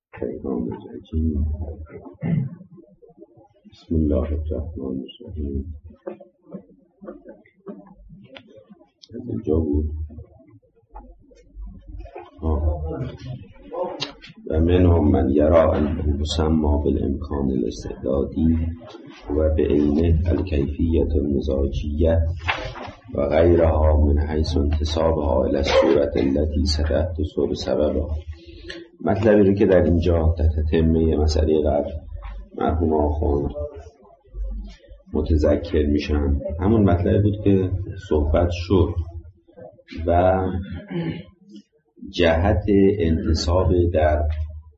الشیطان الرجیم. بسم الله الرحمن الرحیم. از اینجا بود و منهم من یرا انه مسمی بالامکان الاستعدادی و بعینه الکیفیت المزاجیه و غیرها من حیث انتسابها الی الصورت التي ستحدث بسببها. مطلبی رو که در اینجا در تتمه مسئله قبل مرحوم آخوند متذکر میشن، همون مطلبی بود که صحبت شد و جهت انتصاب در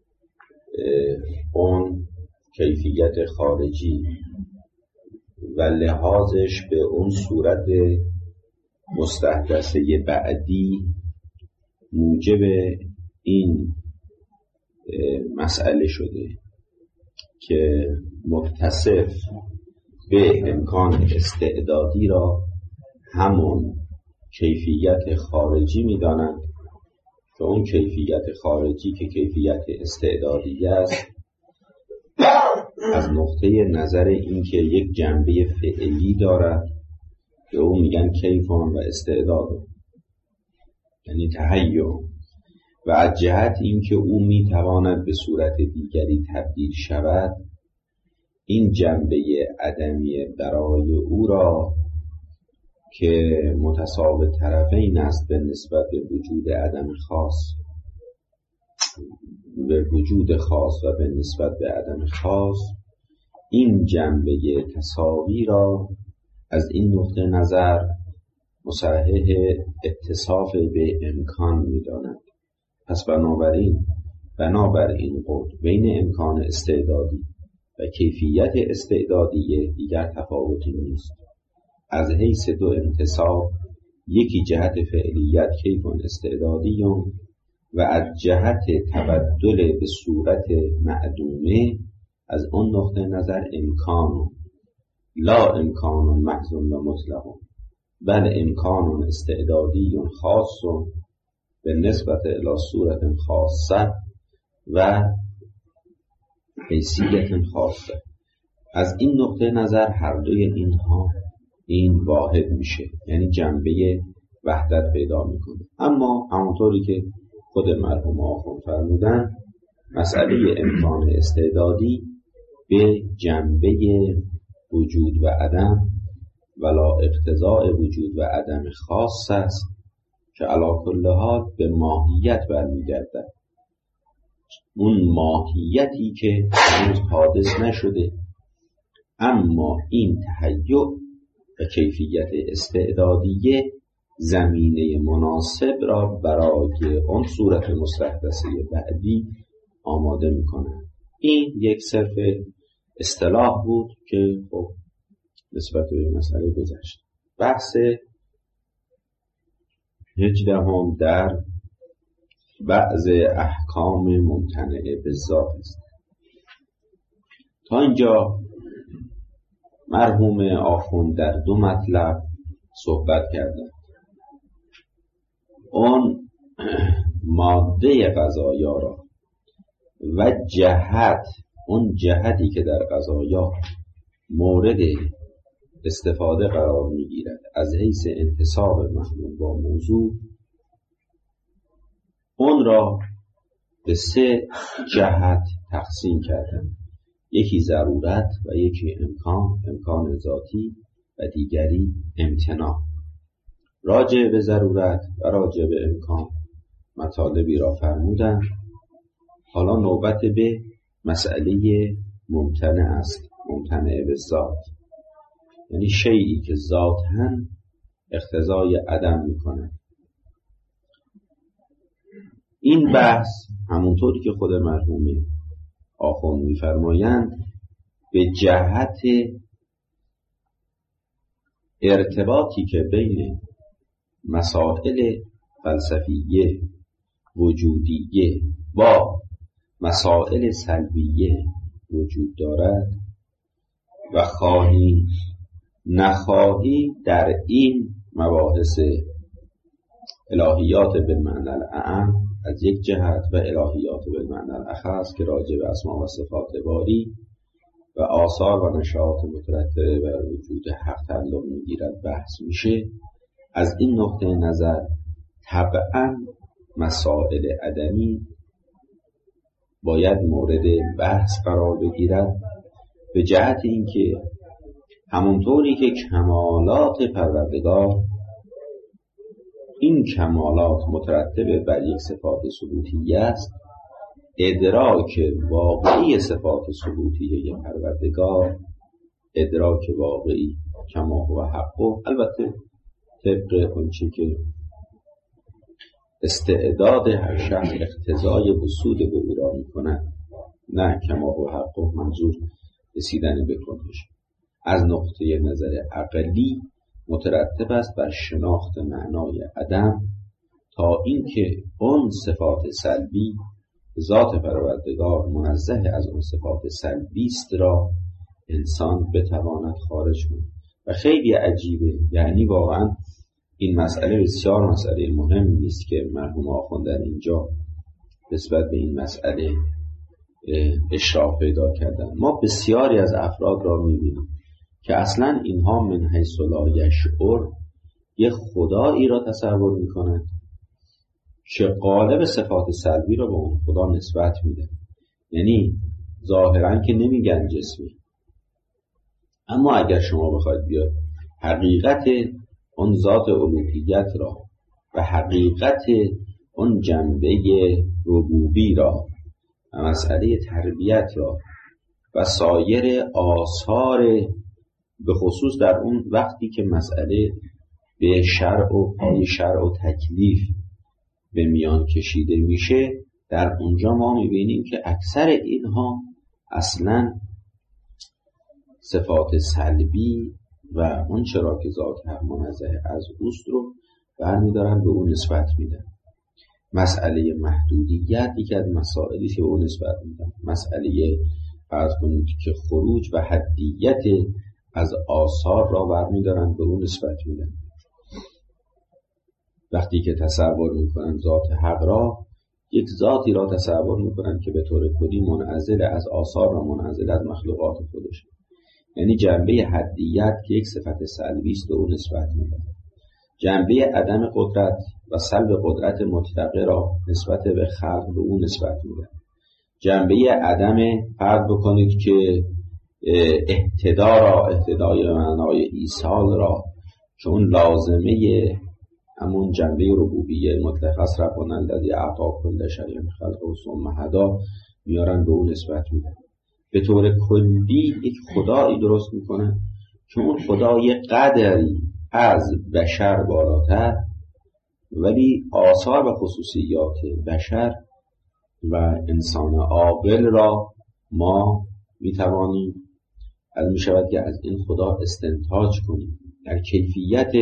اون کیفیت خارجی و لحاظش به اون صورت مستحدثه بعدی موجب این مسئله شده که متصف به امکان استعدادی را همون کیفیت خارجی می‌دانند که اون کیفیت خارجی که کیفیت استعدادی است از نقطه نظر این که یک جنبه فعلی دارد که اون میگن کیفان و استعداد، یعنی تهیع، و از جهت این که او میتواند به صورت دیگری تبدیل شود، این جنبه عدمی برای او را که متساوی طرفین است به نسبت به وجود عدم خاص، به وجود خاص و به نسبت به عدم خاص، این جنبه تساوی را از این نقطه نظر مصحح اتصاف به امکان می‌داند. پس بنابر این قول بین امکان استعدادی و کیفیت استعدادی دیگر تفاوتی نیست. از حیث دو انتصاب، یکی جهت فعلیت کیفون استعدادیون و از جهت تبدل به صورت معدومه از اون نقطه نظر امکان، لا امکان محض و مطلق، بل امکان استعدادی خاص به نسبت الی صورت خاصه و حیثیت خاصه. از این نقطه نظر هر دوی اینها این واحد میشه، یعنی جنبه وحدت پیدا میکنه. اما همونطوری که خود مرحوم آخوند فرمودن، مسئله امکان استعدادی به جنبه وجود و عدم ولا اقتضاء وجود و عدم خاص است که علی کل حال به ماهیت برمیگردد. اون ماهیتی که هنوز حادث نشده، اما این تهیع و کیفیت استعدادیه زمینه مناسب را برای اون صورت مستحدثه بعدی آماده میکنه. این یک صرف اصطلاح بود که خب نسبت به مسئله گذشت. بحث 18 در بعض احکام ممتنعه بالذات است. تا اینجا مرحوم آخوند در دو مطلب صحبت کردند. اون ماده قضایا را و اون جهتی که در قضایا مورد استفاده قرار میگیرد از حیث انتصاب محمول با موضوع، اون را به 3 جهت تقسیم کردند. یکی ضرورت و یکی امکان ذاتی و دیگری امتناع. راجع به ضرورت و راجع به امکان مطالبی را فرمودند. حالا نوبت به مسئله ممتنع است، ممتنع به ذات، یعنی شیئی که ذاتاً اقتضای عدم میکنه. این بحث همونطوری که خود مرحوم آخوند میفرمایند به جهت ارتباطی که بین مسائل فلسفیه وجودیه با مسائل سلبیه وجود دارد و خواهی نخواهی در این مباحث الهیات به معنی الاعم از یک جهت و الهیات بالمعنی الاخص که راجع به اسما و صفات باری و آثار و نشاط مترتبه بر وجود حق تعلق میگیرد بحث میشه. از این نقطه نظر طبعا مسائل عدمی باید مورد بحث قرار بگیرد، به جهت اینکه همونطوری که کمالات پروردگار، این کمالات مترتب بر یک صفات ثبوتیه است، ادراک واقعی صفات ثبوتیه پروردگار ادراک واقعی کما هو حقه، البته طبق اونچه که استعداد هر شخص اقتضای وصول به او را می‌کند، نه کما هو حقه منظور رسیدن به کنش، از نقطه نظر عقلی مترتب است بر شناخت معنای عدم، تا اینکه اون صفات سلبی ذات پروردگار منزه از اون صفات سلبی است را انسان بتواند خارج کند. و خیلی عجیبه، یعنی واقعا این مسئله بسیار مسئله مهمی است که مرحوم آخوند در اینجا نسبت به این مسئله اشراف پیدا کردن. ما بسیاری از افراد را می‌بینیم که اصلا اینها من حیث لا یشعر یک خدایی را تصور می‌کنند که قالب صفات سلبی را به اون خدا نسبت میده. یعنی ظاهرا که نمیگن جسمی، اما اگر شما بخواید بیاد حقیقت اون ذات الوهیت را و حقیقت اون جنبه ربوبی را و مسئله تربیت را و سایر آثار، به خصوص در اون وقتی که مسئله به شرع و پای شرع و تکلیف به میان کشیده میشه، در اونجا ما میبینیم که اکثر اینها اصلا صفات سلبی و اون چرا که ذات حق منزه از اوست رو برمیدارن به اون نسبت میدن. مسئله محدودیت یکی از مسائلی که به اون نسبت میدن، مسئله فرض کنید که خروج و حدیت از آثار را برمیدارن به اون نسبت میدن. وقتی که تصور میکنن ذات حق را، یک ذاتی را تصور میکنن که به طور کلی منعزل از آثار و منعزل از مخلوقات خودش، یعنی جنبه حدیت که یک صفت سلبی است به اون نسبت میدن. جنبه عدم قدرت و سلب قدرت مطلقه را نسبت به خلق به اون نسبت میدن. جنبه عدم فرض بکنید که اهتدای معنای ایصال را، چون لازمه همون جنبه ربوبیه مطلق است، ربنا الذی اعطی کل شیء خلقه ثم هدی، میارن به اون نسبت میدن. به طور کلی یک خدایی درست میکنن که اون خدای قدری از بشر بالاتر، ولی آثار و خصوصیات بشر و انسان عاقل را ما میتوانیم میشود که از این خدا استنتاج کنیم. در کیفیت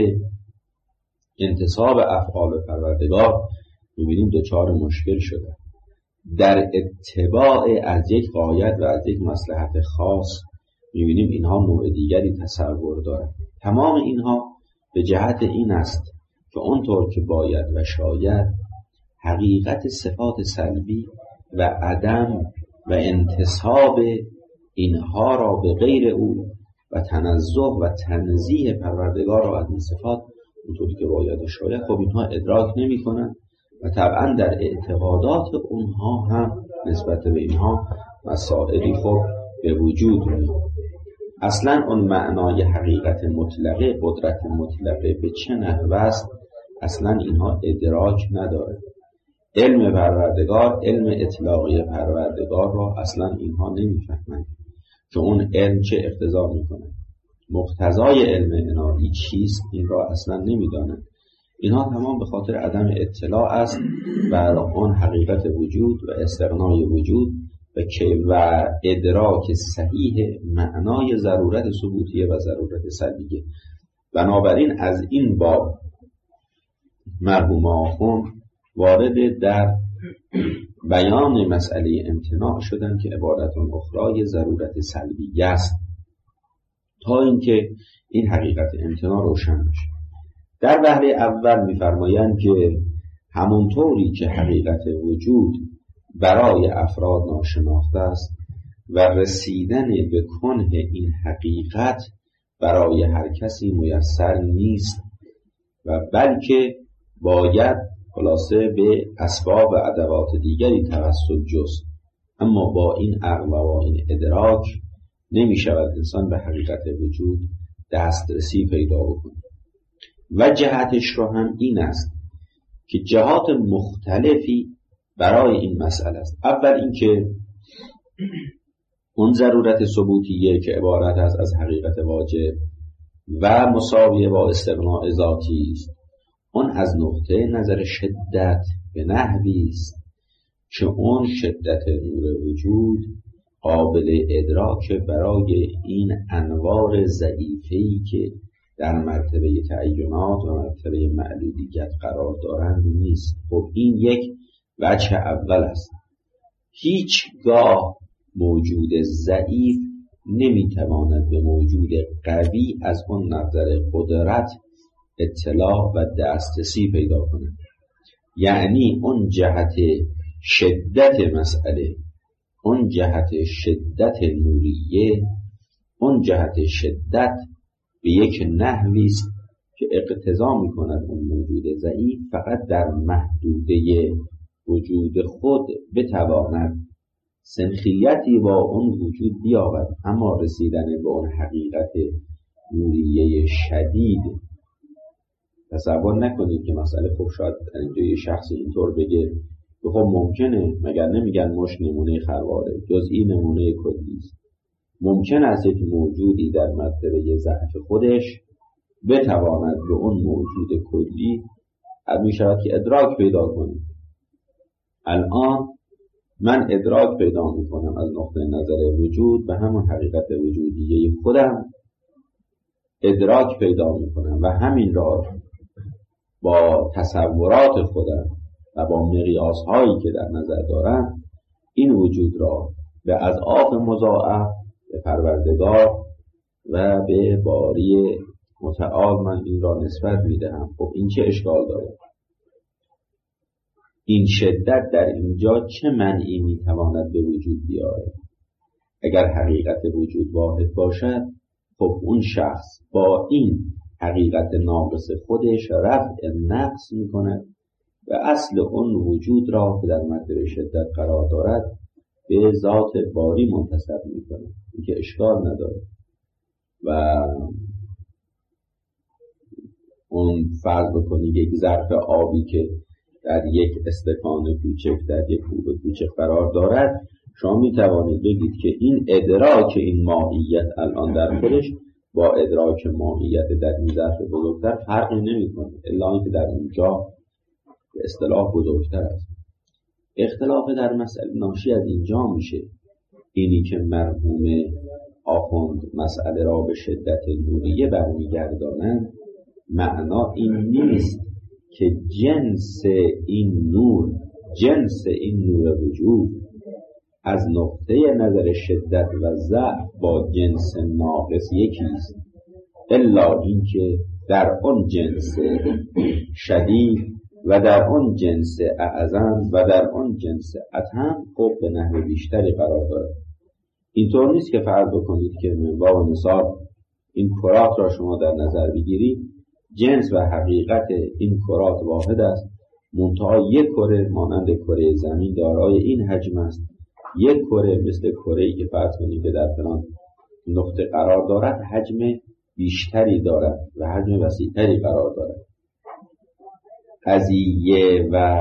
انتصاب افعال پروردگار میبینیم دچار مشکل شده. در اتباع از یک غایت و از یک مصلحت خاص میبینیم اینها نوع دیگری تصور دارند. تمام اینها به جهت این است که اونطور که باید و شاید حقیقت صفات سلبی و عدم و انتصاب اینها را به غیر او و تنزه و تنزیه پروردگار را از این صفات اونطوری که باید و شاید خب اینها ادراک نمی کنند و طبعا در اعتقادات اونها هم نسبت به اینها مسائلی خب به وجود میاد. اصلا اون معنای حقیقت مطلقه، قدرت مطلقه به چه نحو است، اصلا اینها ادراک نداره. علم پروردگار، علم اطلاقی پروردگار را اصلا اینها نمیفهمند که اون علم چه اقتضا میکنه، مقتضای علم الهی چیست، این را اصلا نمیدانند. اینها تمام به خاطر عدم اطلاع است بر آن حقیقت وجود و استغنای وجود و ادراک صحیح معنای ضرورت ثبوتیه و ضرورت سلبیه. بنابراین از این باب مرحوم آخوند وارد در بیان مسئله امتناع شدن که عبارتون اخرای ضرورت سلبیه است، تا اینکه این حقیقت امتناع روشن بشه. در بحر اول می‌فرمایند که همونطوری که حقیقت وجود برای افراد ناشناخته است و رسیدن به کنه این حقیقت برای هر کسی میسر نیست و بلکه باید خلاصه به اسباب و ادوات دیگری توسل جست. اما با این عقل و با این ادراک نمی شود انسان به حقیقت وجود دسترسی پیدا بکنه. و جهتش رو هم این است که جهات مختلفی برای این مسئله است. اول اینکه اون ضرورت ثبوتیه که عبارت است از حقیقت واجب و مساویه با استغناء ذاتی است، اون از نقطه نظر شدت به نحوی است که اون شدت نور وجود قابل ادراک برای این انوار ضعیفه‌ای که در مرتبه تعینات و مرتبه معلولیت قرار دارند نیست. خب این یک وجه اول است. هیچگاه موجود ضعیف نمیتواند به موجود قوی از اون نظر قدرت اطلاع و دسترسی پیدا کند. یعنی اون جهت شدت مسئله، اون جهت شدت نوریه، اون جهت شدت به یک نحوی است که اقتضا می‌کند اون موجود ضعیف فقط در محدوده وجود خود بتواند سنخیتی با اون وجود بیابد، اما رسیدن به اون حقیقت نوریه شدید تصور نکنید که مسئله خب شاید اینجا یه شخص اینطور بگه خب ممکنه، مگر نمیگن مش نمونه خرواره، جزئی نمونه کلی است. ممکن است یک موجودی در مرتبه ضعف خودش بتواند به اون موجود کلی می شود که ادراک پیدا کنه. الان من ادراک پیدا میکنم از نقطه نظر وجود به همون حقیقت وجودیه خودم ادراک پیدا میکنم و همین را با تصورات خودم و با مقیاس هایی که در نظر دارم این وجود را به اضعاف مضاعف به پروردگار و به باری متعال من این را نسبت میدهم. خب این چه اشکال داره؟ این شدت در اینجا چه منعی میتواند به وجود بیاره؟ اگر حقیقت وجود واحد باشد خب اون شخص با این حقیقت ناقص خودش رفع نقص میکند و اصل اون وجود را که در مرتبه شدت قرار دارد به ذات باری منتسب میکند. این که اشکال نداره. و اون فرض بکنید یک ظرف آبی که در یک استکان کوچک در یک کوب کوچک قرار دارد، شما می توانید بگید که این ادراک این ماهیت الان در خودش با ادراک ماهیت در این ظرف بزرگتر فرقی نمی کنه، الا اینکه در اونجا به اصطلاح بزرگتر است. اختلاف در مسئله ناشی از اینجا میشه. اینی که مرحوم آخوند مسئله را به شدت نوریه برمیگردانند، معنا این نیست که جنس این نور وجود از نقطه نظر شدت و ضعف با جنس ناقص یکی است، الا اینکه در اون جنس شدید و در اون جنس اعظم و در اون جنس اتم خب به نحو بیشتری قرار دارد. اینطور نیست که فرض بکنید که من باب مثال این کرات را شما در نظر بگیرید، جنس و حقیقت این کرات واحد است، منتها یک کره مانند کره زمین دارای این حجم است، یک کره مثل کره‌ای که فرض کنید که در فلان نقطه قرار دارد حجم بیشتری دارد و حجم وسیع‌تری قرار دارد. قضیه و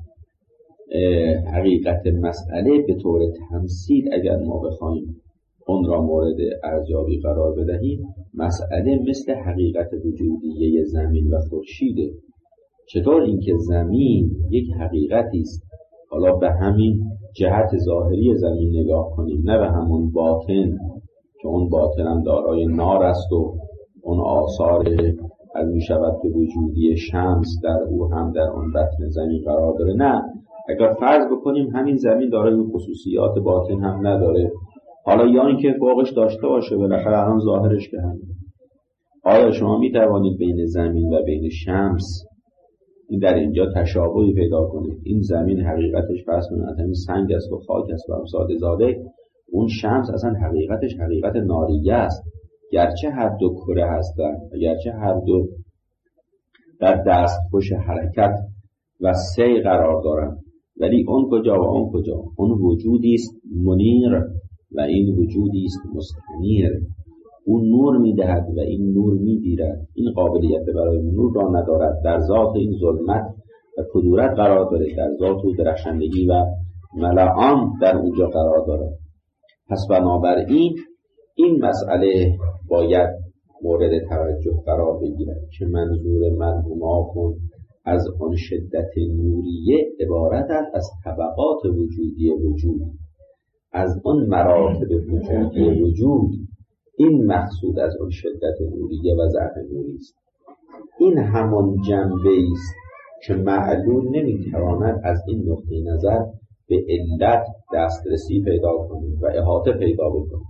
حقیقت مسئله به طور تمثیل اگر ما بخوایم اون را مورد ارزیابی قرار بدهیم، مسئله مثل حقیقت وجودیه زمین و خورشیده. چطور اینکه زمین یک حقیقتی است، حالا به همین جهت ظاهری زمین نگاه کنیم، نه به همون باطن که اون باطن هم دارای نار است و اون آثار از می شود به وجودی شمس در او هم در اون بطن زمین قرار داره. نه، اگر فرض بکنیم همین زمین دارای خصوصیات باطن هم نداره، حالا یا اینکه فوقش داشته باشه، بالاخره الان ظاهرش که همین. آیا شما می توانید بین زمین و بین شمس این در اینجا تشابهی پیدا کنه. این زمین حقیقتش فرض کنید همین سنگ است و خاک است و امثال ذالک. اون شمس اصلا حقیقتش حقیقت ناریه است، گرچه هر دو کره هستند و گرچه هر دو در دستخوش حرکت و سی قرار دارند، ولی اون کجا و اون کجا؟ اون وجودی است منیر و این وجودی است مستنیر. اون نور میدهد و این نور میگیرد. این قابلیت برای نور را ندارد، در ذات این ظلمت و کدورت قرار داره، در ذات و درخشندگی و ملعان در اونجا قرار دارد. پس بنابراین این مسئله باید مورد توجه قرار بگیرد که منظور مرحوم آخوند از آن شدت نوریه عبارت است از طبقات وجودی وجود، از آن مراتب وجودی وجود. این مقصود از آن شدت نوریه و ضعف نوری است. این همان جنبه است که معلول نمیتواند از این نقطه نظر به علت دسترسی پیدا کنه و احاطه پیدا بکنه،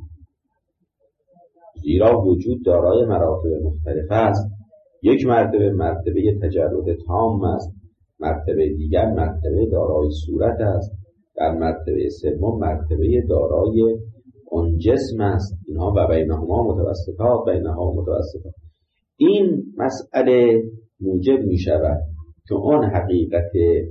زیرا وجود دارای مراتب مختلف است. یک مرتبه تجرد تام است، مرتبه دیگر مرتبه دارای صورت است، در مرتبه سوم مرتبه دارای اون جسم است. اینها و بینهما متوسطات. این مسئله موجب می شود که اون حقیقت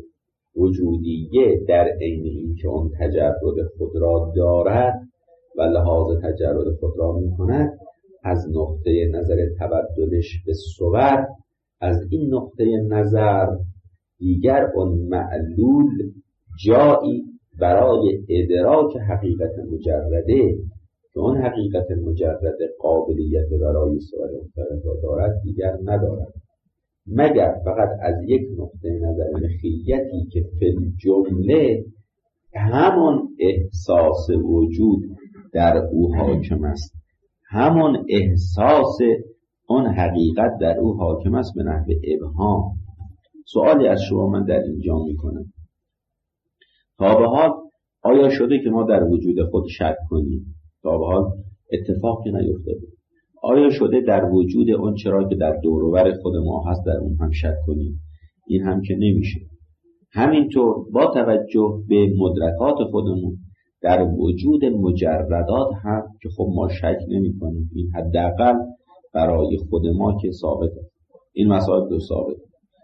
وجودیه در عین این که اون تجرد خود را دارد و لحاظ تجرد خود را می کند، از نقطه نظر تبدلش به صور، از این نقطه نظر دیگر اون معلول جایی برای ادراک حقیقت مجرده که اون حقیقت مجرد قابلیت برای صور مختلف را دارد دیگر ندارد، مگر فقط از یک نقطه نظر مخیتی که فی الجمله همون احساس وجود در او حاکم است، همون احساس اون حقیقت در او حاکم است به نحو ابهام. سوالی از شما من در اینجا میکنم، تا به حال آیا شده که ما در وجود خود شک کنیم؟ تا به حال اتفاقی نیفتاده. آیا شده در وجود اون چرا که در دور و بر خود ما هست در اون هم شک کنیم؟ این هم که نمیشه. همینطور با توجه به مدرکات خودمون در وجود مجردات هم که خب ما شک نمی کنیم، این حداقل برای خود ما که ثابته. این مسائل دو ثابت.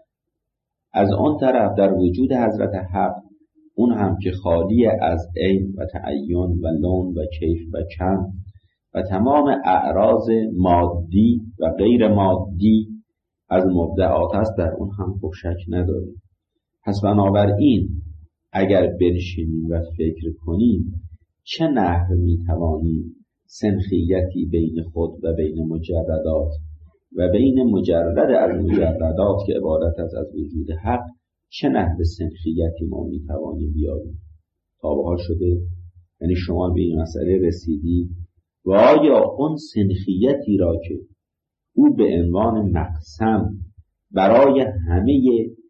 از آن طرف در وجود حضرت حق، اون هم که خالی از عین و تعین و لون و کیف و کم و تمام اعراض مادی و غیر مادی از مبدعات است، در اون هم خب شک نداریم. پس بنابراین اگر بنشینیم و فکر کنیم چه نحو میتوانیم سنخیتی بین خود و بین مجردات و بین مجرد از مجردات که عبارت است از وجود حق، چه نحو سنخیتی ما میتوانیم بیاریم؟ تا به حال شده؟ یعنی شما به این مسئله رسیدید و آیا اون سنخیتی را که او به عنوان مقسم برای همه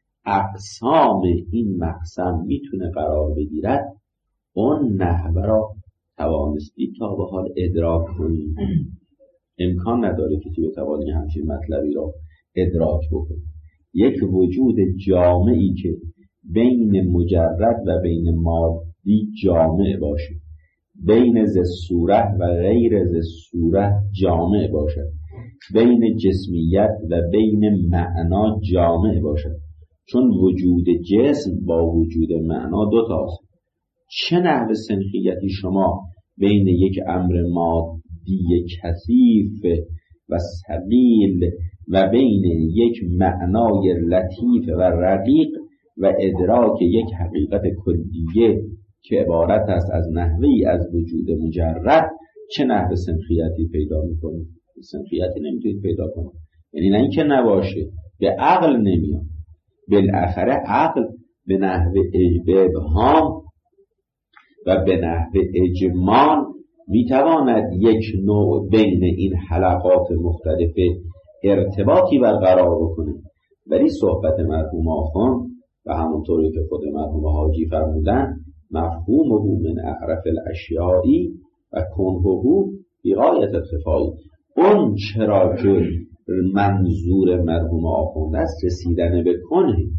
اقسام این مقسم میتونه قرار بگیرد، اون نحوه را توانستی تا به حال ادراک کنی؟ امکان نداره کسی بتوانی همچین مطلبی را ادراک بکنه. یک وجود جامعی که بین مجرد و بین مادی جامع باشه، بین ذی صورت و غیر ذی صورت جامع باشد، بین جسمیت و بین معنا جامع باشد، چون وجود جسم با وجود معنا دو تاست. چه نحو سنخیتی شما بین یک امر مادی کثیف و ثقیل و بین یک معنای لطیف و رقیق و ادراک یک حقیقت کلیه که عبارت است از نحوی از وجود مجرد، چه نحو سنخیتی پیدا میکنید؟ سنخیتی نمیتونید پیدا کنید. یعنی نه اینکه نباشه، به عقل نمیاد. بالاخره عقل به نحو ابهام و به نحو اجمال میتواند یک نوع بین این حلقات مختلف ارتباطی برقرار بکنه، ولی صحبت مرحوم آخوند و همونطوری که خود مرحوم حاجی فرمودن، مفهومه من اعرف الاشیائی و کنهه فی غایت الخفای. اون چرا که منظور مرحوم آخوند است رسیدن به کنه،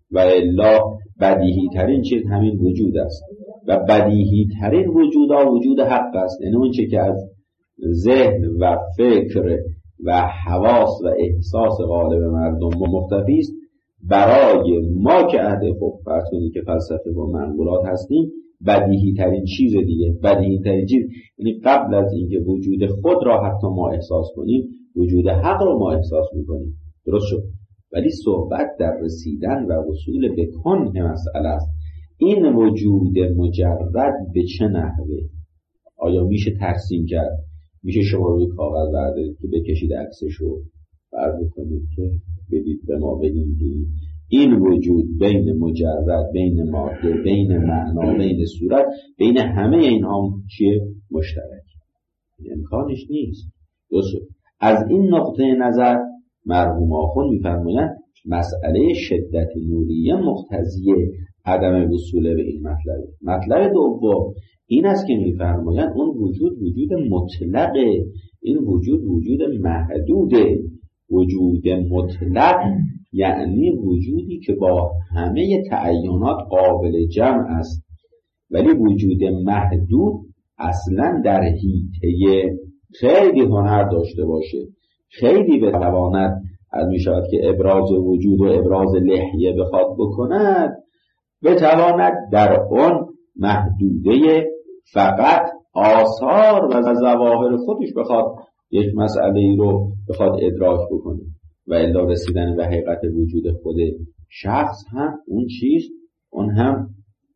و الا بدیهی ترین چیز همین وجود است و بدیهی ترین وجودا وجود حق است. یعنی اون چه که از ذهن و فکر و حواس و احساس غالب مردم مختفی است، برای ما که اهل فرض کنید که فلسفه و منقولات هستیم بدیهی ترین چیز دیگه. بدیهی ترین چیز یعنی قبل از اینکه وجود خود را حتی ما احساس کنیم وجود حق رو ما احساس میکنیم. درست شد؟ ولی صحبت در رسیدن و وصول به کنه مسئله است. این وجود مجرد به چه نحوه؟ آیا میشه ترسیم کرد؟ میشه شما روی کاغذ بردارید که بکشید عکسش رو فرض کنید که بدید به ما بدید این وجود بین مجرد، بین ماده، بین معنا، بین صورت، بین همه اینها چیه؟ مشترک. امکانش نیست. درست. از این نقطه نظر مرحوم آخوند میفرمایند مسئله شدت نوریه مقتضی عدم وصول به این مطلب. مطلب دوم این است که میفرمایند اون وجود مطلقه، این وجود محدوده. وجود مطلق یعنی وجودی که با همه تعینات قابل جمع است، ولی وجود محدود اصلا در حیطه خیلی هنر داشته باشه، خیلی بتواند از می شود که ابراز وجود و ابراز لحیه بخواد بکند، بتواند در اون محدوده فقط آثار و ظواهر خودش بخواد یک مسئله رو بخواد ادراک بکنه و الا رسیدن به حقیقت وجود خود شخص هم اون چیز اون هم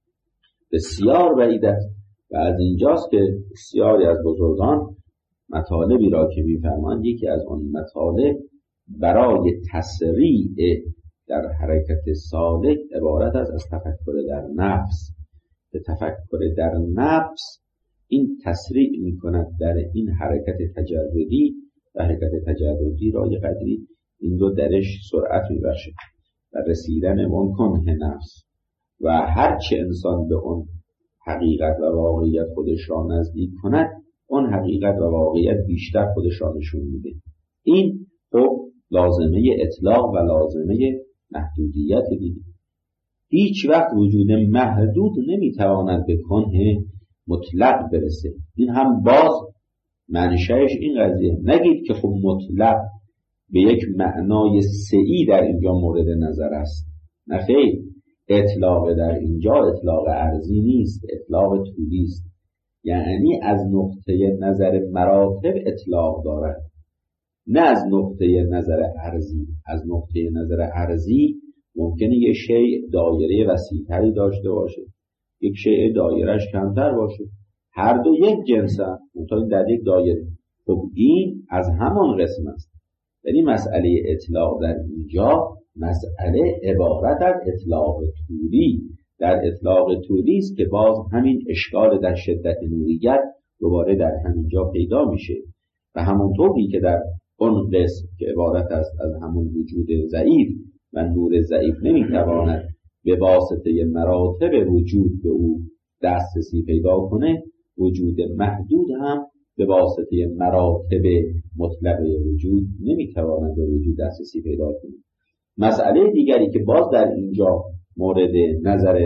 بسیار بعید است. و از اینجاست که بسیاری از بزرگان مطالبی را که می‌فرمایند یکی از اون مطالب برای تسریع در حرکت سالک عبارت است از تفکر در نفس. به تفکر در نفس این تسریع می‌کند در این حرکت تجردی و حرکت تجردی را یه قدری این رو درش سرعت می‌بخشه و رسیدن اون کنه نفس و هرچه انسان به اون حقیقت و واقعیت خودش را نزدیک کند اون حقیقت و واقعیت بیشتر خودش را نشون میده. این خب لازمه اطلاق و لازمه محدودیت دیگه. هیچ وقت وجود محدود نمیتواند به کنه مطلق برسه. این هم باز منشأش این قضیه. نگید که خب مطلق به یک معنای سعی در اینجا مورد نظر است. نه خیر، اطلاق در اینجا اطلاق ارضی نیست، اطلاق طولی است. یعنی از نقطه نظر مراتب اطلاق دارد، نه از نقطه نظر ارضی. از نقطه نظر ارضی ممکنه یک شیء دایره وسیع‌تری داشته باشه، یک شیء دایرهش کمتر باشه، هر دو یک جنسن منتها در یک دایره. خب این از همان قسم است. یعنی مسئله اطلاق در اینجا مسئله عبارت از اطلاق طولی. در اطلاق طولی است که باز همین اشکال در شدت نوریت دوباره در همین جا پیدا میشه و همونطوری که در اون قسم که عبارت است از همون وجود ضعیف و نور ضعیف نمیتواند به واسطه مراتب وجود به او دسترسی پیدا کنه، وجود محدود هم به واسطه مراتب مطلقه وجود نمیتواند به وجود دسترسی پیدا کنه. مسئله دیگری که باز در اینجا مورد نظر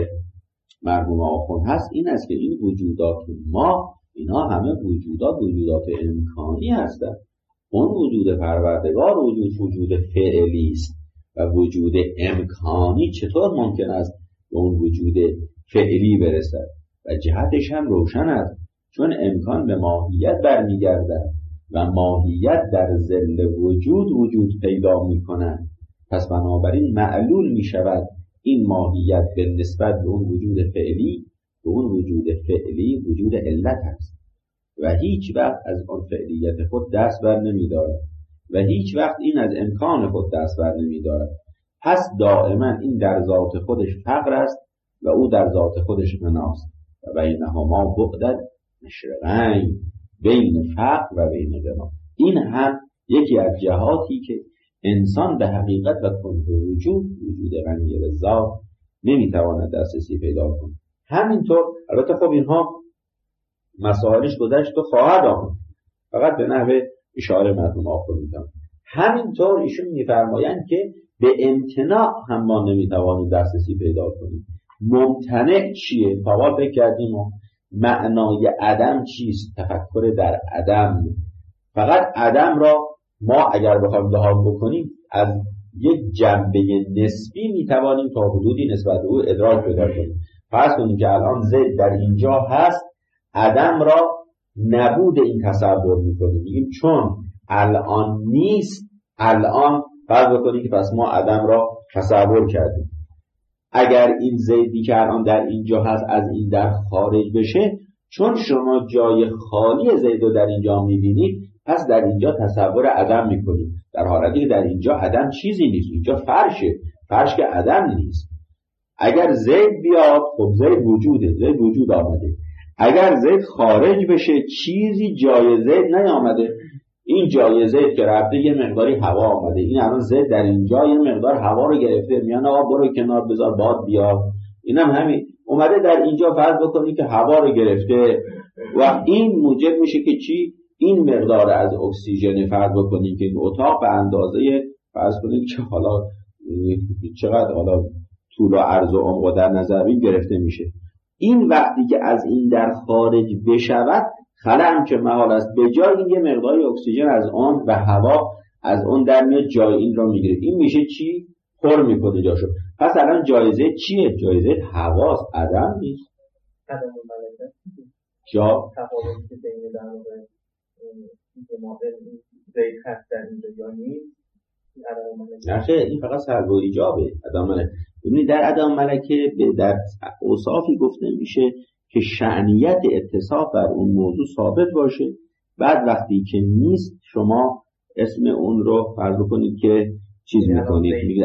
مرحوم آخوند هست این است که این وجودات ما اینا همه وجودات امکانی هستند. اون وجود پروردگار وجود فعلی است و وجود امکانی چطور ممکن است به اون وجود فعلی برسد؟ و جهتش هم روشن است، چون امکان به ماهیت برمیگردد و ماهیت در ظل وجود پیدا می‌کند. پس بنابراین معلول می شود این ماهیت به نسبت به اون وجود فعلی، به اون وجود فعلی وجود علت است و هیچ وقت از اون فعلیت خود دست بر نمی دارد و هیچ وقت این از امکان خود دست بر نمی دارد. پس دائما این در ذات خودش فقر است و او در ذات خودش غناست و بینهما بعد مشرقین، بین فقر و بین غنا. این هم یکی از جهاتی که انسان به حقیقت و کنه وجود غنی به ذات نمیتواند دسترسی پیدا کنه. همینطور البته خب اینها مسائلش گذشت و خواهد آمد، فقط به نحو اشاره مرحوم آخوند میکنم. همینطور ایشون میفرمایند که به امتناع هم ما نمیتوانیم دسترسی پیدا کنیم. ممتنع چیه؟ تا فکر کردیم و معنای عدم چیست؟ تفکر در عدم. فقط عدم را ما اگر بخوایم لحاظ بکنیم از یک جنبه نسبی میتوانیم تا حدودی نسبت به او ادراک پیدا کنیم. فرض کنیم که الان زید در اینجا هست، عدم را نبود این تصور میکنیم، میگیم چون الان نیست، الان فرض بکنیم که پس ما عدم را تصور کردیم. اگر این زیدی که الان در اینجا هست از این در خارج بشه، چون شما جای خالی زید رو در اینجا میبینید، پس در اینجا تصور عدم میکنید، در حالتی که در اینجا عدم چیزی نیست، اینجا فرشه، فرش که عدم نیست. اگر زید بیاد، خب زید وجوده، زید وجود آمده. اگر زید خارج بشه، چیزی جای زید نیامده. این جای زید که رفته یه مقداری هوا آمده، این الان زید در اینجا یه مقدار هوا رو گرفته، میان آقا برو کنار بذار باد بیاد، اینم همین اومده در اینجا. فرض بکنی که هوا رو گرفته و این موجب میشه که چی؟ این مقدار از اکسیژن، فرض بکنی که این اتاق به اندازه، فرض کنید که حالا چقدر حالا طول و عرض و عمق در نظر بگیریم گرفته میشه. این وقتی که از این در خارج بشود، خلأ که محال است، به جای این یه مقداری اکسیژن از آن و هوا از اون در میاد، جای این را میگیره. این میشه چی؟ پر میکنه جاشو. پس الان جایزه چیه؟ جایزه هواست، عدم نیست. عدم ملکه جا تفاوتی که بین در واقع این مادر زید هست در اینجا یا نیست، عدم ملکه نخه، این فقط سلب و ایجابه. عدم ملکه، ببینید در عدم ملکه در اوصافی گفته میشه که شأنیت اتصاف بر اون موضوع ثابت باشه، بعد وقتی که نیست شما اسم اون رو فرض بکنید که چیز میکنید، میگید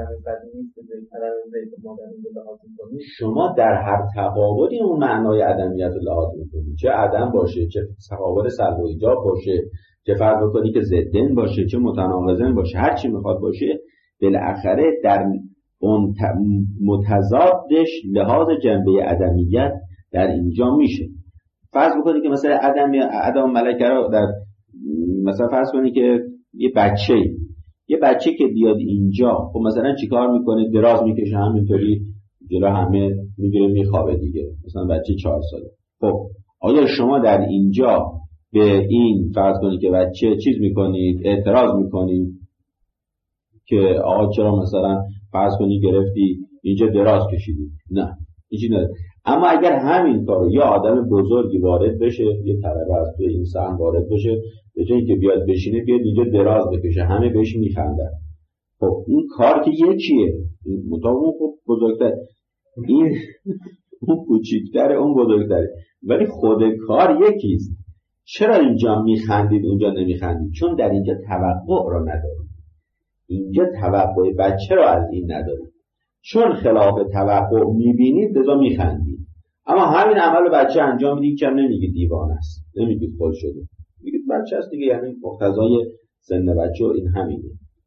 شما در هر تقابلی اون معنای عدمیت رو لحاظ میکنید، چه عدم باشه، چه تقابل سلب و ایجاب باشه، چه فرض بکنید که ضدن باشه، چه متناقضن باشه، هر چی میخواد باشه، بالاخره در اون متضادش لحاظ جنبه عدمیت در اینجا میشه. فرض بکنید که مثلا عدم ملکه رو در مثلا فرض کنید که یه بچه که بیاد اینجا، خب مثلا چیکار میکنه؟ دراز میکشه، همینطوری جلو همه میگیره میخوابه دیگه، مثلا بچه 4 ساله. خب آیا شما در اینجا به این فرض کنید که بچه چیز میکنید، اعتراض میکنید که آقا چرا مثلا فرض کنید گرفتی اینجا دراز کشیدی؟ نه، هیچی نداره. اما اگر همین کارو یا آدم بزرگی وارد بشه، یه طلبه از توی این صحن وارد بشه، به جایی که بیاد بشینه بیاد اینجا دراز بکشه، همه بهش میخندن. خب این کار که یکیه، اون خب بزرگتر، این اون کوچیک‌تره، اون بزرگتره، ولی خود کار یکیست. چرا اینجا میخندید اونجا نمیخندید؟ چون در اینجا توقع رو ندارید. اینجا توقع بچه رو از این ندارید، چون خلاف توقع میبینید لذا میخندید. اما همین عمل بچه انجام میدید که نمیگید دیوانه است، نمیگید خل شده، میگید بچه است دیگه، یعنی مقتضای سن بچه و این همینه.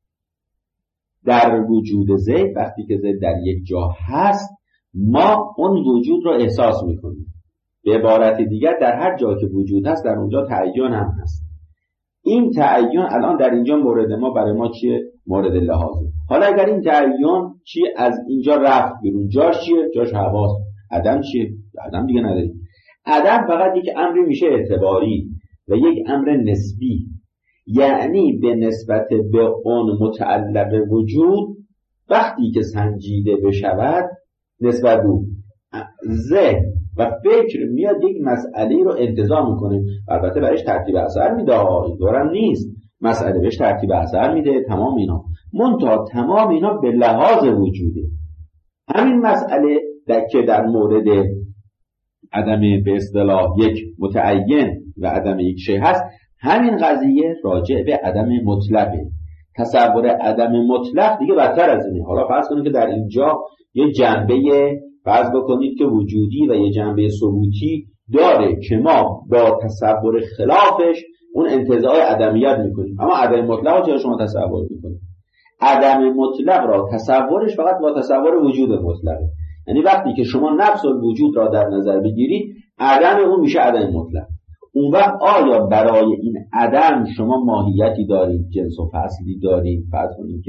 در وجود زید، وقتی که زید در یک جا هست، ما اون وجود رو احساس میکنیم. به عبارت دیگر در هر جا که وجود هست در اونجا تعین هم هست. این تعین الان در اینجا مورد ما، برای ما چیه؟ مورد لحاظه. حالا اگر این تعین چی از اینجا رفت بیرون، جاش چیه؟ جاش هواست. عدم چیه؟ عدم دیگه نداریم. عدم فقط یک امری میشه اعتباری و یک امر نسبی، یعنی به نسبت به اون متعلق وجود وقتی که سنجیده بشود نسبت به ذهن و فکر میاد یک مسئله رو انتظام میکنه، البته برایش ترتیب اثر میده، اینطورم نیست، مسئله بهش ترتیب اثر میده، تمام اینا، منتها تمام اینا به لحاظ وجوده. همین مسئله که در مورد عدم به اصطلاح یک متعین و عدم یک شی هست، همین قضیه راجع به عدم مطلقه. تصور عدم مطلق دیگه بدتر از اینه. حالا فرض کنید که در اینجا یه جنبه، فرض بکنید که وجودی و یه جنبه ثبوتی داره که ما با تصور خلافش اون انتزاع عدمیت میکنیم، اما عدم مطلق چرا شما تصور میکنید؟ عدم مطلق را تصورش فقط با تصور وجود مطلقه. یعنی وقتی که شما نفس الوجود را در نظر بگیرید، عدم اون میشه عدم مطلق. اون وقت آیا برای این عدم شما ماهیتی دارید، جنس و فصلی دارید؟ فرض کنید که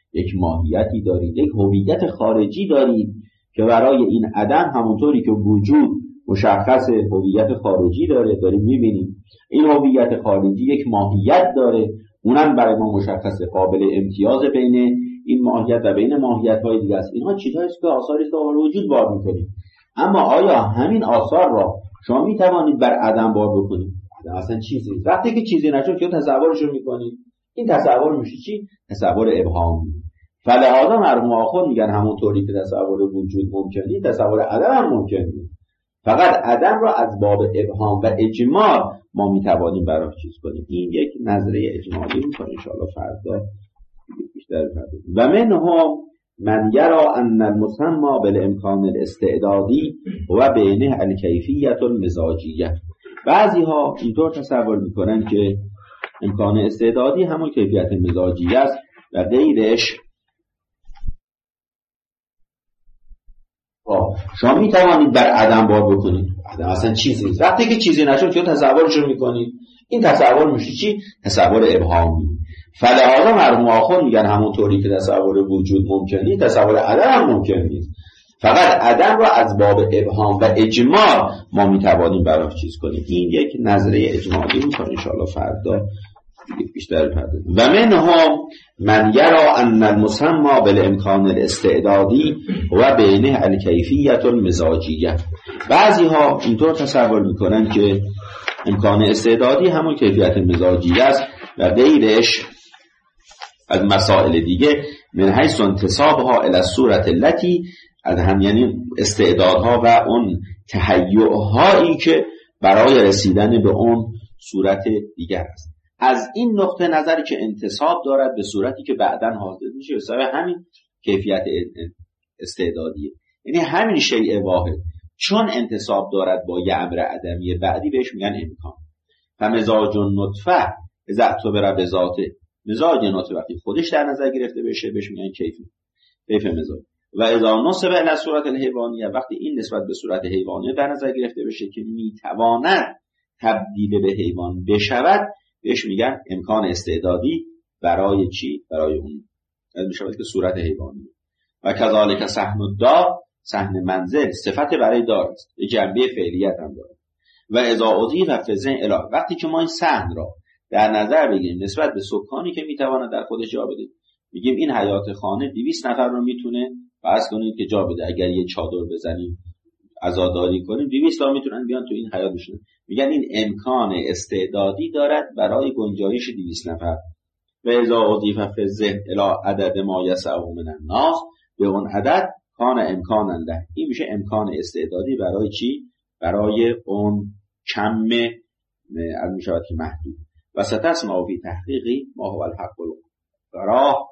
یک ماهیتی دارید، یک هویت خارجی دارید که برای این عدم همونطوری که وجود مشخص هویت خارجی داره، داریم میبینیم این هویت خارجی یک ماهیت داره، اونم برای ما مشخصه، قابل امتیاز بین این ماهیت و بین ماهیت‌های دیگه است. اینها چیزهاییست که آثاری است که به وجود بار می‌کنید. اما آیا همین آثار را شما می‌توانید بر عدم بار بکنید؟ عدم اصلا چیزی نیست. وقتی که چیزی نشد که تصورش رو می‌کنید، این تصور میشه چی؟ تصور ابهامی. فلهذا مرحوم آخوند میگن همونطوری که تصور وجود ممکنه، تصور عدم هم ممکنه. فقط عدم را از باب ابهام و اجمال ما میتوانیم برای چیز کنیم. این یک نظریه اجمالی میکنه، انشاءالله فردا بیشتر بپردازیم. و منهم من یرا ان المسمى بالامکان الاستعدادی و بینه الکیفیت المزاجیه. بعضی ها اینطور تصور میکنن که امکان استعدادی همون کیفیت مزاجیه است و غیرش. شما می توانید بر عدم بار بکنید. عدم اصلا چیزی نیست. وقتی که چیزی نشد که تصورش رو میکنید، این تصور میشه چی؟ تصور ابهامی. فلهذا مرحوم آخوند میگن همونطوری که تصور وجود ممکنه، تصور عدم هم ممکن نیست. فقط عدم رو از باب ابهام و اجمال ما میتوانیم برای چیز کنیم. این یک نظریه اجمالی میکنه، انشاءالله فردا بیشتر بپردازیم. و منهم من یرا ان المسمى بالامکان الاستعدادی و بینه الکیفیت المزاجیه. بعضی ها اینطور تصور میکنن که امکان استعدادی همون کیفیت مزاجیه است و غیرش از مسائل دیگه من حیث انتسابها الی الصورت التي، از هم یعنی استعدادها و اون تهیع‌هایی که برای رسیدن به اون صورت دیگر است. از این نقطه نظری که انتساب دارد به صورتی که بعداً حاصل میشه به سبب همین کیفیت استعدادیه، یعنی همین شیء واحد چون انتساب دارد با یه امر عدمی بعدی بهش میگن امکان. فمزاج النطفه اذا اعتبر بذاته، مزاج نطفه وقتی خودش در نظر گرفته بشه بهش میگن کیف مزاج. و اذا نسب الی صورت الحیوانیه، وقتی این نسبت به صورت حیوانی در نظر گرفته بشه که میتواند تبدیل به حیوان بشود بهش میگن امکان استعدادی برای چی؟ برای اون میشود که صورت حیوانی. و کذالک صحن الدار، صحن منزل صفت برای دار است، جنبه فعلیت هم داره. و اذا اضیف فی الذهن الی، وقتی که ما این صحن را در نظر بگیریم نسبت به سکانی که میتواند در خودش جا بده، میگیم این حیات خانه 200 نفر رو میتونه فرض کنید که جا بده، اگر یه چادر بزنیم عزاداری کنیم 200 تا میتونن بیان تو این حیات بشینن، میگن این امکان استعدادی دارد برای گنجایش 200 نفر. و اذا اضیف فی الذهن الی عدد ما یسع من الناس، به اون عدد کان امکانا له، این میشه امکان استعدادی برای چی؟ برای اون کم از میشود که محدود. و ستسمع فی تحقیقی ما هو الحق القراه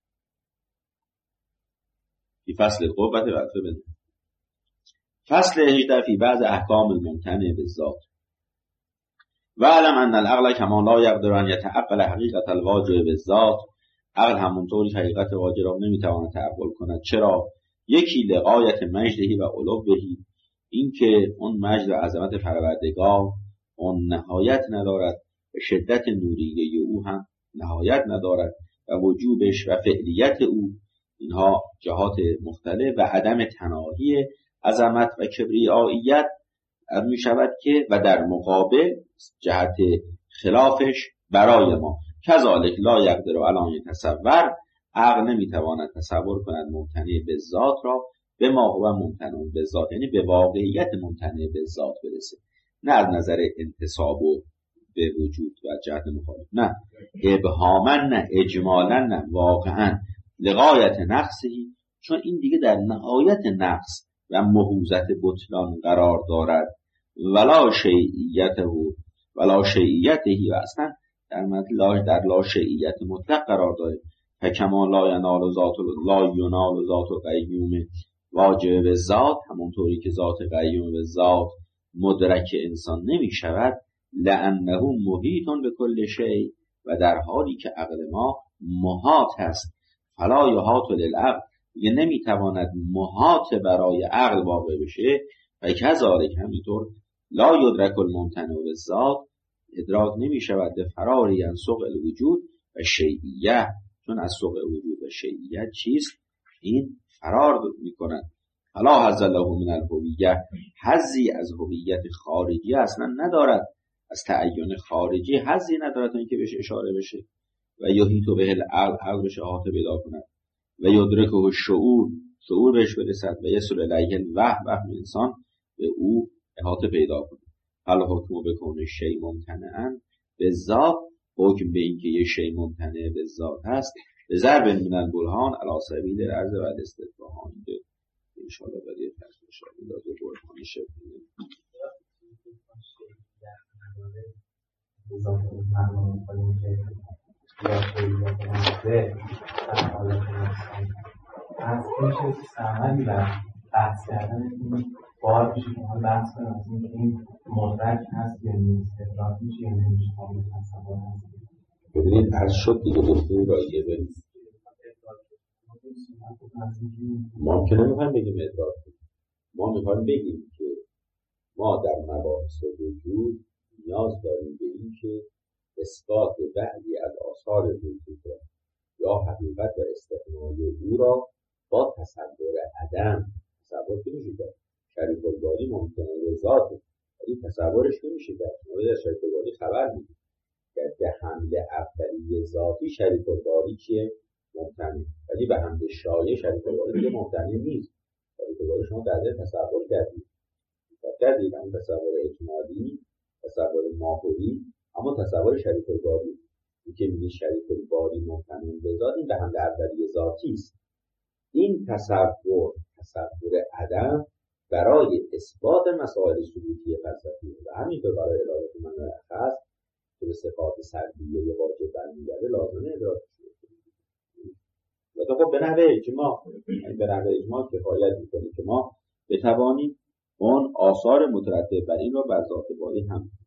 فی فصل القوة و الفبن. فصل 18 فی بعض احکام الممتنع بالذات. و علم ان العقل کما لا یقدر ان یتعقل حقیقت الواجب بالذات، عقل همونطوری حقیقت واجب را نمیتواند تعقل کند. چرا؟ یکی لغایت مجدهی و علوهی، این که اون مجد و عظمت پروردگار اون نهایت ندارد و شدت نوریه او هم نهایت ندارد و وجوبش و فعلیت او اینها جهات مختلف و عدم تناهی عظمت و کبریاییت می شود که و در مقابل جهت خلافش برای ما کذالک لا یقدر علی تصور، عقل نمیتواند تصور کند ممتنع به ذات را به ما هو ممتنع به ذات، یعنی به واقعیت ممتنع به ذات برسه، نه از نظر انتساب و به وجود و جهت مخالف، نه ابهاما، نه اجمالا، نه واقعا لغایت نقصی، چون این دیگه در نهایت نقص و مهوزت بطلان قرار دارد. ولا شیعیته و اصلا در لا شیعیت مطلق قرار داره. فکما لا ینال ذات قیوم واجب به ذات، همونطوری که ذات قیوم به ذات مدرک انسان نمی شود، لانه محیط به کل شیء، و در حالی که عقل ما محاط هست. فلا یحاط للعقل، یه نمیتواند محاط برای عقل واقع بشه. و کذالک همینطور لا یدرک الممتنع بالذات، ادراک نمی شود به فراری عن سوق الوجود و شیعیه، چون از سوق وجود و شیعیت چیست؟ این فرار میکنند. الا حظ له من الهویه، حظی از هویت خارجی اصلا ندارد، از تعین خارجی حظی ندارد تا اینکه بهش اشاره بشه. و یحیط به العقل، عقل بهش احاطه پیدا کند. و یدرکه الشعور، شعور بهش برسد. و یصل الیه الوهم، وهم انسان به او احاطه پیدا کند. هل حکم بکون شیء ممتنعا بالذات، حکم به این که یه شیء ممتنع به ذات هست به ضرب من البرهان علی سبیل العرض و الاستدراک. ان شاء الله بعد یک درس ان شاء الله برهانی شد. از پیش سمنی و بحث کردن این بار میشه که ما بحث کنیم از این مدرک هست یا نیست، ادراک میشه یا نمیشه، قابل تصور هست. ببینید عرض شد دیگه دکتر رایه برید. ما که نمیخوایم بگیم ادراک کنیم، ما میخوایم بگیم که ما در مباحث وجود نیاز داریم به این که اثبات بعضی از آثار وجود را یا حقیقت و استقلال او را با تصور عدم، تصور که میشه کرد شریک الباری ممکنه به ذاته، ولی تصورش نمیشه کرد. ما در شریک الباری خبر میدیم که به حمل اولی ذاتی شریک الباری چیه؟ ممکنه، ولی به حمل شایع شریک الباری دیگه ممکنه نیست. شریک الباری شما در ذهن تصور کردید اون تصور اجمالی، تصور ماهوی، اما تصور شریک الباری که میگه شریک الباری ممکنه به ذات، این به حمل اولی ذاتی است. این تصور عدم برای اثبات مسائل ثبوتی فلسفی و همینطور برای ارائه معنای اخص که به صفات سلبیه واجب برمیگرده لازمه ادراک شده. و تو خب به نحوه اجماع کفایت میکنه که ما بتوانیم اون آثار مترتب بر این را بر ذات باری هم